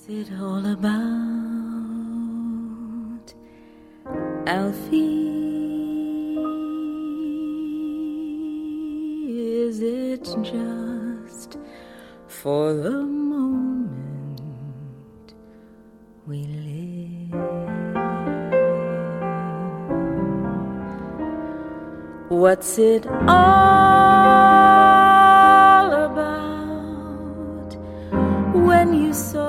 it all about, Alfie? Is it just for the moment we live? What's it all about when you saw